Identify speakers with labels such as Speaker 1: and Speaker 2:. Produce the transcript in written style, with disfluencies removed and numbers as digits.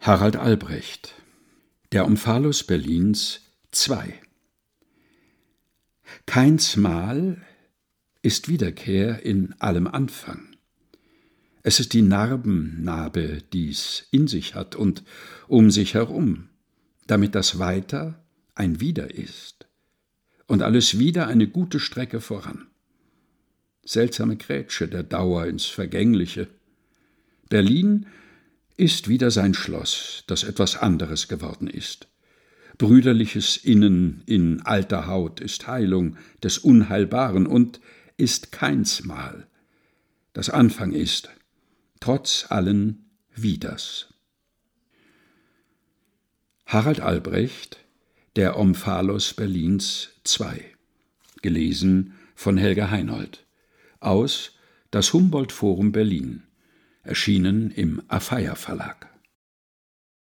Speaker 1: Harald Albrecht, Der Omphalos Berlins 2. Keinsmal ist Wiederkehr in allem Anfang. Es ist die Narbennabe, die's in sich hat und um sich herum, damit das Weiter ein Wieder ist und alles wieder eine gute Strecke voran. Seltsame Grätsche der Dauer ins Vergängliche. Berlin ist wieder sein Schloss, das etwas anderes geworden ist. Brüderliches Innen in alter Haut ist Heilung des Unheilbaren und ist keinsmal, das Anfang ist, trotz allen Widers. Harald Albrecht, Der Omphalos Berlins 2. Gelesen von Helga Heinold. Aus Das Humboldt-Forum Berlin. Erschienen im Afeier Verlag.